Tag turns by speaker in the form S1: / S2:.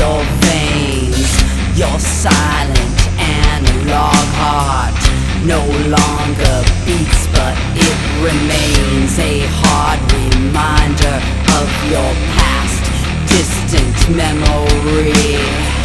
S1: your veins. Your silent analog heart no longer beats, but it remains a hard reminder of your past, distant memory.